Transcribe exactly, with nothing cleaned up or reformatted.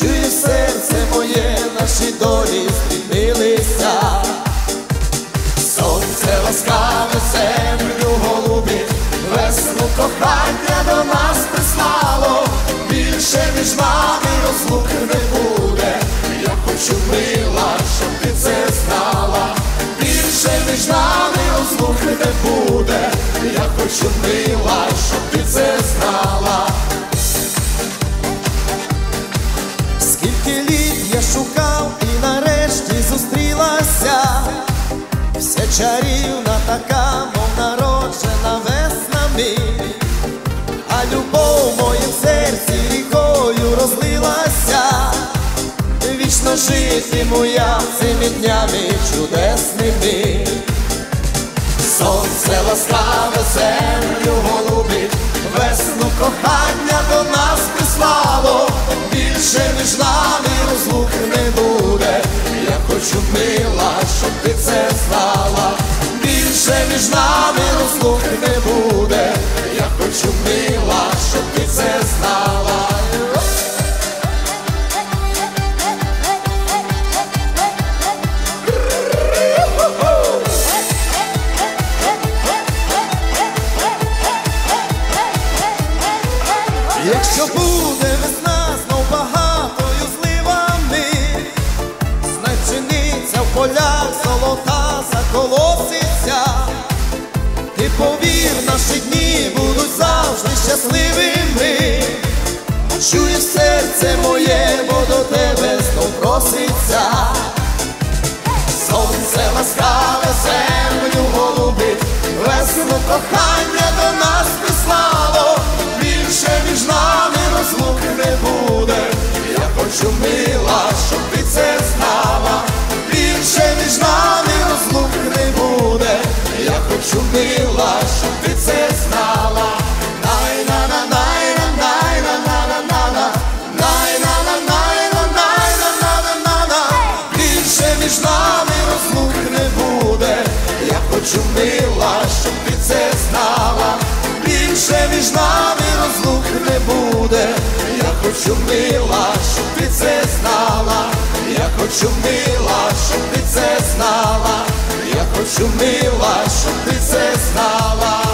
Чує серце моє, наші долі змінилися. Сонце ласкаве землю голубі, весну кохання до нас прислало. Більше між нами розлук не буде. Я хочу, мила, щоб ти це знала. Більше між нами розлук не буде. Я хочу, мила, щоб ти це знала. Скільки літ я шукав і нарешті зустрілася. Вся чарівна така, мов народжена веснами. А любов в моїм серці рікою розлилася. Вічно житиму я цими днями чудесними. Сонце ласкаве землю голубить, весну кохання до нас прислало. Більше між нами розлук не буде. Я хочу, мила, щоб ти це знала. Більше між нами розлук не буде. Я хочу, мила, щоб ти це знала. Якщо буде весна знов багатою зливами, знай пшениця в полях золота заколоситься. Ти повір, наші дні будуть завжди щасливими. Чує серце моє, бо до тебе знов проситься. Сонце ласкаве землю голубить, весну кохання до нас прислало. Більше між нами розлук не буде. Я хочу, мила, щоб ти це знала. Більше між нами розлук не буде. Я хочу, мила, щоб ти це знала. Най-на-на-най-на-най-на-на-на-на-на, най-на-на-най-на-най-на-на-на-на. Більше між нами розлук не буде. Я хочу, мила, щоб ти це знала. Більше між нами розлук не буде. Я хочу, мила, щоб ти це знала. Я хочу, мила, щоб ти це знала. Я хочу, мила, щоб ти це знала.